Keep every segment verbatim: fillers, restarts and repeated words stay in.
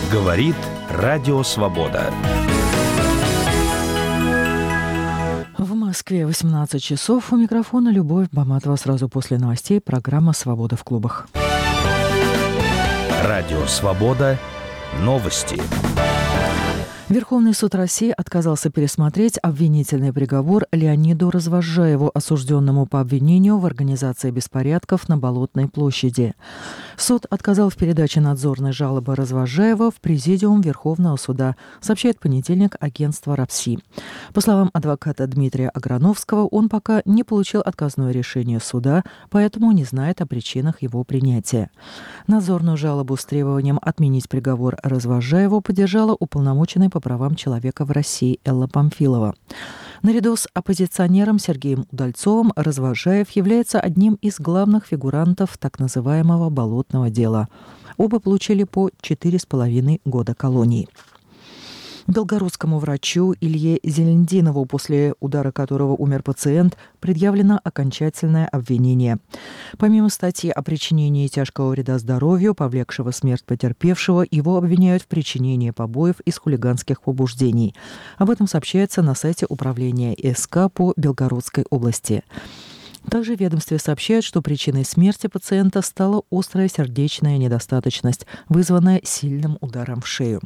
Говорит Радио Свобода. В Москве восемнадцать часов. У микрофона Любовь Баматова. Сразу после новостей программа «Свобода в клубах». Радио Свобода. Новости. Верховный суд России отказался пересмотреть обвинительный приговор Леониду Развозжаеву, осужденному по обвинению в организации беспорядков на Болотной площади. Суд отказал в передаче надзорной жалобы Развозжаева в Президиум Верховного суда, сообщает в понедельник агентство РАПСИ. По словам адвоката Дмитрия Аграновского, он пока не получил отказное решение суда, поэтому не знает о причинах его принятия. Надзорную жалобу с требованием отменить приговор Развозжаеву поддержала уполномоченный по правам человека в России Элла Памфилова. Наряду с оппозиционером Сергеем Удальцовым Развозжаев является одним из главных фигурантов так называемого «болотного дела». Оба получили по четыре с половиной года колонии. Белгородскому врачу Илье Зелендинову, после удара которого умер пациент, предъявлено окончательное обвинение. Помимо статьи о причинении тяжкого вреда здоровью, повлекшего смерть потерпевшего, его обвиняют в причинении побоев из хулиганских побуждений. Об этом сообщается на сайте управления СК по Белгородской области. Также в ведомстве сообщают, что причиной смерти пациента стала острая сердечная недостаточность, вызванная сильным ударом в шею.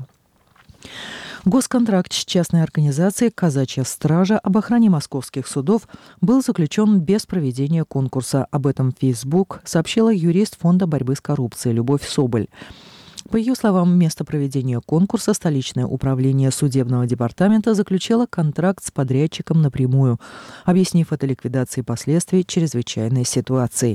Госконтракт с частной организацией «Казачья стража» об охране московских судов был заключен без проведения конкурса. Об этом в Facebook сообщила юрист Фонда борьбы с коррупцией Любовь Соболь. По ее словам, вместо проведения конкурса столичное управление судебного департамента заключило контракт с подрядчиком напрямую, объяснив это ликвидацией последствий чрезвычайной ситуации.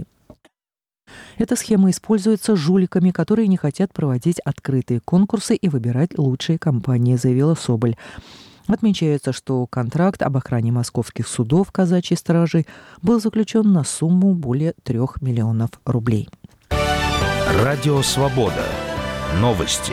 Эта схема используется жуликами, которые не хотят проводить открытые конкурсы и выбирать лучшие компании, заявила Соболь. Отмечается, что контракт об охране московских судов казачьей стражи был заключен на сумму более трех миллионов рублей. Радио Свобода. Новости.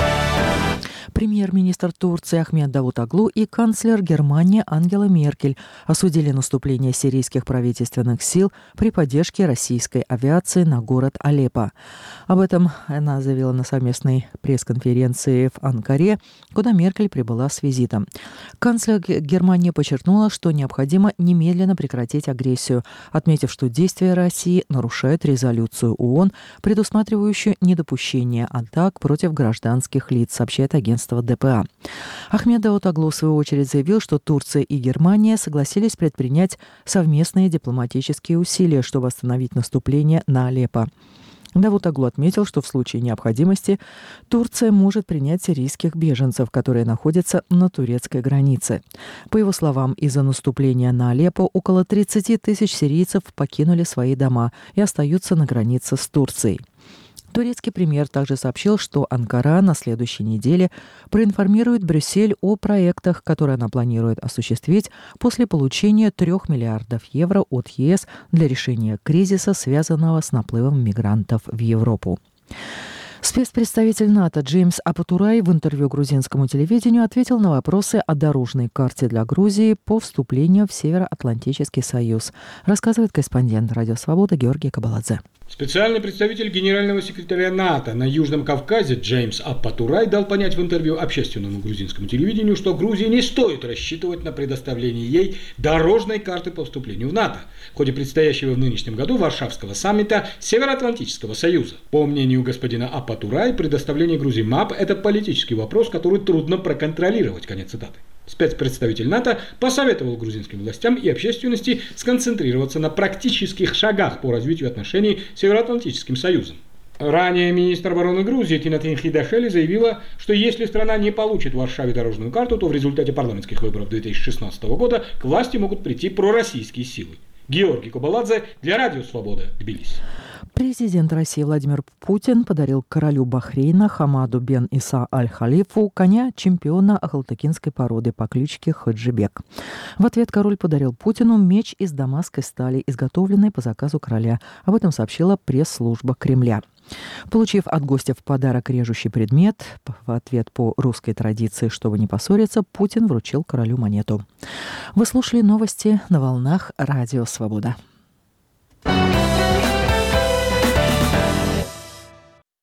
Премьер-министр Турции Ахмед Давутоглу и канцлер Германии Ангела Меркель осудили наступление сирийских правительственных сил при поддержке российской авиации на город Алеппо. Об этом она заявила на совместной пресс-конференции в Анкаре, куда Меркель прибыла с визитом. Канцлер Германии подчеркнула, что необходимо немедленно прекратить агрессию, отметив, что действия России нарушают резолюцию ООН, предусматривающую недопущение атак против гражданских лиц, сообщает агентство ДПА. Ахмед Давутоглу в свою очередь заявил, что Турция и Германия согласились предпринять совместные дипломатические усилия, чтобы остановить наступление на Алеппо. Давутоглу отметил, что в случае необходимости Турция может принять сирийских беженцев, которые находятся на турецкой границе. По его словам, из-за наступления на Алеппо около тридцать тысяч сирийцев покинули свои дома и остаются на границе с Турцией. Турецкий премьер также сообщил, что Анкара на следующей неделе проинформирует Брюссель о проектах, которые она планирует осуществить после получения трех миллиардов евро от ЕС для решения кризиса, связанного с наплывом мигрантов в Европу. Спецпредставитель НАТО Джеймс Апатурай в интервью грузинскому телевидению ответил на вопросы о дорожной карте для Грузии по вступлению в Североатлантический союз, рассказывает корреспондент Радио Свобода Георгий Кабаладзе. Специальный представитель генерального секретаря НАТО на Южном Кавказе Джеймс Апатурай дал понять в интервью общественному грузинскому телевидению, что Грузии не стоит рассчитывать на предоставление ей дорожной карты по вступлению в НАТО в ходе предстоящего в нынешнем году Варшавского саммита Североатлантического союза. По мнению господина Апатурай, предоставление Грузии МАП – это политический вопрос, который трудно проконтролировать. Конец цитаты. Спецпредставитель НАТО посоветовал грузинским властям и общественности сконцентрироваться на практических шагах по развитию отношений с Североатлантическим союзом. Ранее министр обороны Грузии Тинатин Хидашели заявила, что если страна не получит в Варшаве дорожную карту, то в результате парламентских выборов две тысячи шестнадцатого года к власти могут прийти пророссийские силы. Георгий Кабаладзе для Радио Свобода, Тбилиси. Президент России Владимир Путин подарил королю Бахрейна Хамаду бен Иса аль-Халифу коня чемпиона ахалтыкинской породы по кличке Хаджибек. В ответ король подарил Путину меч из дамасской стали, изготовленный по заказу короля. Об этом сообщила пресс-служба Кремля. Получив от гостя в подарок режущий предмет, в ответ по русской традиции, чтобы не поссориться, Путин вручил королю монету. Вы слушали новости на волнах Радио Свобода.